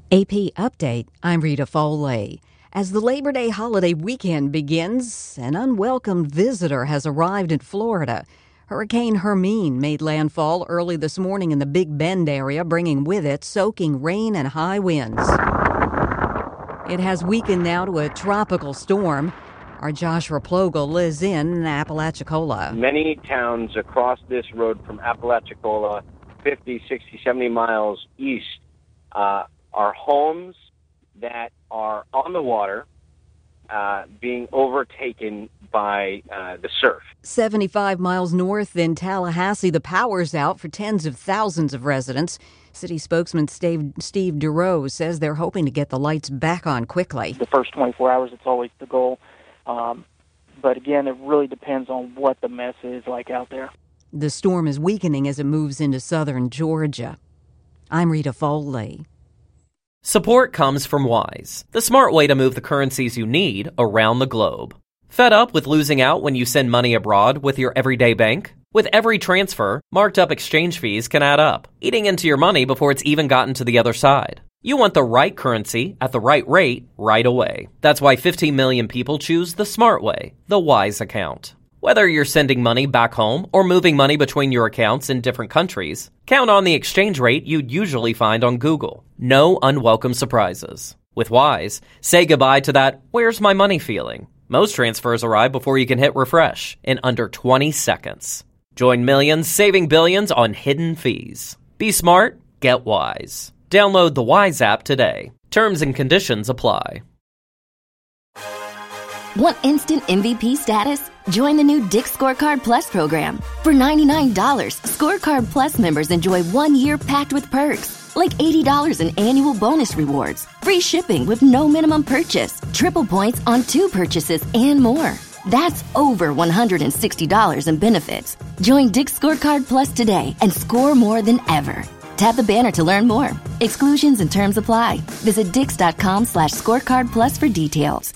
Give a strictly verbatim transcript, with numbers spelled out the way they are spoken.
A P Update, I'm Rita Foley. As the Labor Day holiday weekend begins, an unwelcome visitor has arrived in Florida. Hurricane Hermine made landfall early this morning in the Big Bend area, bringing with it soaking rain and high winds. It has weakened now to a tropical storm. Our Joshua Plogel is in Apalachicola. Many towns across this road from Apalachicola, fifty, sixty, seventy miles east, uh, are homes that are on the water, uh, being overtaken by uh, the surf. seventy-five miles north in Tallahassee, the power's out for tens of thousands of residents. City spokesman Steve, Steve DeRose says they're hoping to get the lights back on quickly. The first twenty-four hours, it's always the goal. Um, but again, it really depends on what the mess is like out there. The storm is weakening as it moves into southern Georgia. I'm Rita Foley. Support comes from Wise, the smart way to move the currencies you need around the globe. Fed up with losing out when you send money abroad with your everyday bank? With every transfer, marked up exchange fees can add up, eating into your money before it's even gotten to the other side. You want the right currency at the right rate right away. That's why fifteen million people choose the smart way, the Wise account. Whether you're sending money back home or moving money between your accounts in different countries, count on the exchange rate you'd usually find on Google. No unwelcome surprises. With Wise, say goodbye to that "where's my money" feeling. Most transfers arrive before you can hit refresh in under twenty seconds. Join millions saving billions on hidden fees. Be smart, get Wise. Download the Wise app today. Terms and conditions apply. Want instant M V P status? Join the new Dick's Scorecard Plus program. For ninety-nine dollars, Scorecard Plus members enjoy one year packed with perks, like eighty dollars in annual bonus rewards, free shipping with no minimum purchase, triple points on two purchases, and more. That's over one hundred sixty dollars in benefits. Join Dick's Scorecard Plus today and score more than ever. Tap the banner to learn more. Exclusions and terms apply. Visit dix.com slash scorecard plus for details.